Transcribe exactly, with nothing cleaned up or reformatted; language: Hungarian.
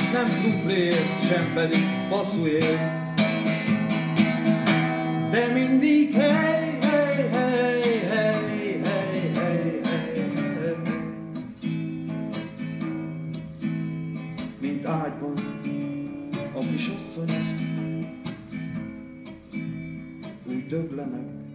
nem krumplért, sem pedig passzúért. De mindig hey, hey, hey, hey, hey, hey, hey, hey. Mint ágyban a kisasszonyok úgy döglenek,